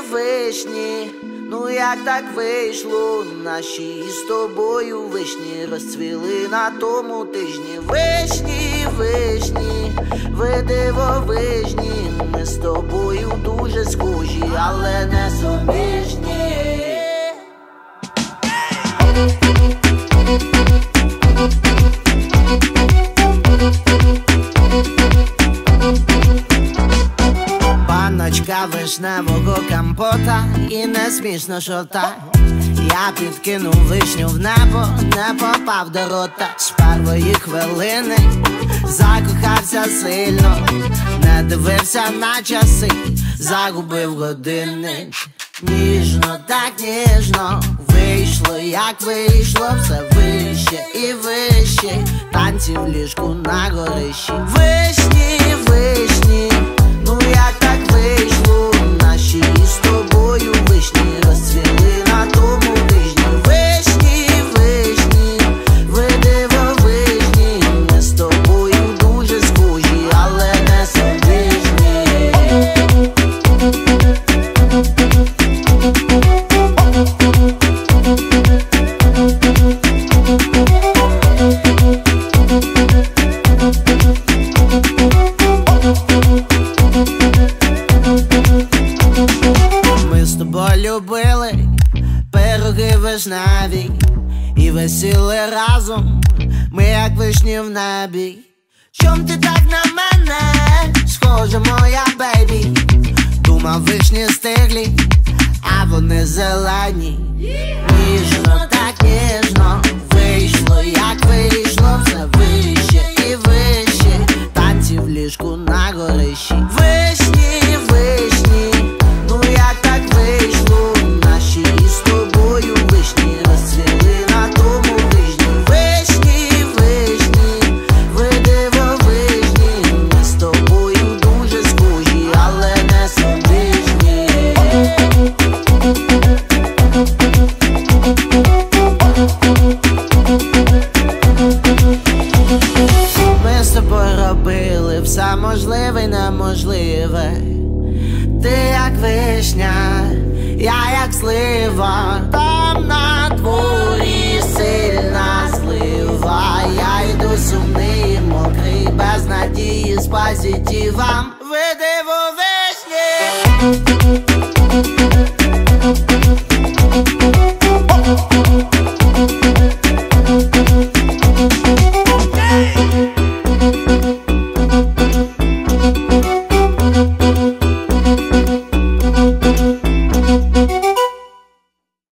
вишні, ну як так вийшло, наші з тобою вишні розцвіли на тому тижні. Вишні, вишні, ви дивовижні, ми з тобою дуже схожі, але не суміжні. Баночка вишневого компота, і не смішно, що так. Я підкинув вишню в небо, не попав до рота. З першої хвилини закохався сильно, не дивився на часи, загубив години. Ніжно, так ніжно, вийшло, як вийшло, все вище і вище, танці в ліжку на горищі. Вишні, вишні, ну як так вийшло, наші з тобою вишні розцвіли на тому тижні. Вишні, вишні, ви дивовижні, ми з тобою дуже схожі, але не суміжні. Ми з тобою любили пироги вишневі і висіли разом, ми як вишні в небі. Чом ти так на мене схожа, моя бейбі? Думав, вишні стиглі, а вони зелені. Ніжно, так ніжно, вийшло, як вийшло, все вище і вище, танці в ліжку на горищі. Вишні, вишні, ну як так вийшло, наші з тобою вишні розцвіли на тому тижні. Вишні, вишні, ви дивовижні, ми з тобою дуже схожі, але не суміжні. Ми з тобою робили все можливе й неможливе. Ти як вишня, я як слива, там на дворі сильна злива. Я йду сумний, мокрий, без надії, з позитивом. Ви дивовижні.